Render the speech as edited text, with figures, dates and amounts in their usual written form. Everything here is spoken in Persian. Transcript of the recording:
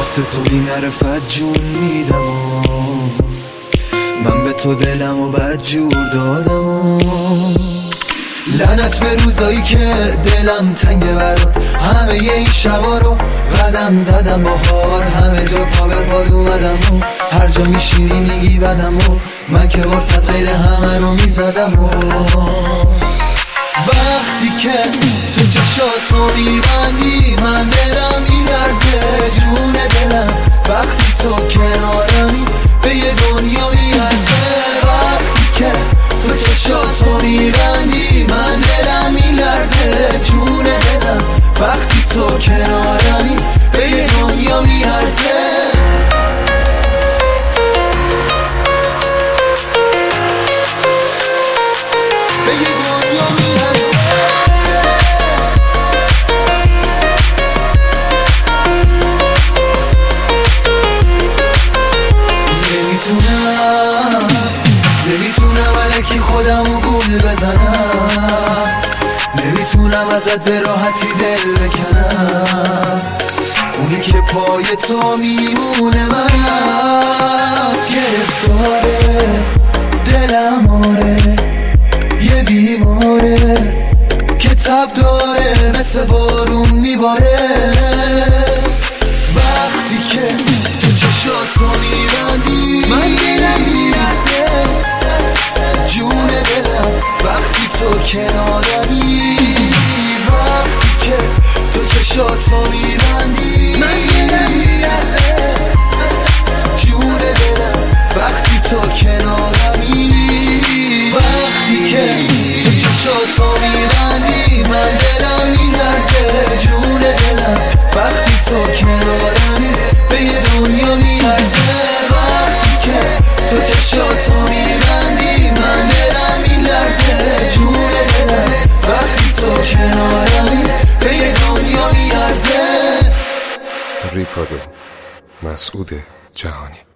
واسه تو بی معرفت جون میدم و من به تو دلم و بد جور دادم و لعنت به روزایی که دلم تنگه برات، همه این شبا رو قدم زدم باهات، همه جا پا به پاد اومدم و هر جا میشینی میگی بدم و من که واسه غیر همه رو میزدم و وقتی که تو چشاتو میبندی من دلم میلرزه جون دلم، وقتی تو کنارمی به یه دنیا میارزه. وقتی که تو چشاتو میبندی من دلم میلرزه جون دلم، وقتی تو کنارمی به یه دنیا میارزه. به یه دنیا میارزه. نمیتونم الکی خودمو گول بزنم، نمیتونم ازت به راحتی دل بکنم، اونی که پای تو میمونه منم. گرفتاره دلم آره یه بیماره که تب داره مثل بارون میباره. وقتی که تو چشاتو میبندی من دلم میلرزه جون دلم، وقتی تو کنارمی. وقتی که تو چشاتو میبندی من دلم میلرزه جون دلم، وقتی تو کنارمی. وقتی که تو چشاتو میبندی من دلم میلرزه جون دلم، وقتی تو کنارمی به یه دنیا میارزه. وقتی که تو چشاتو میبندی من دلم میلرزه جون دلم، وقتی تو کنارمی به یه دنیا میارزه. ریکاردو مسعود جهانی.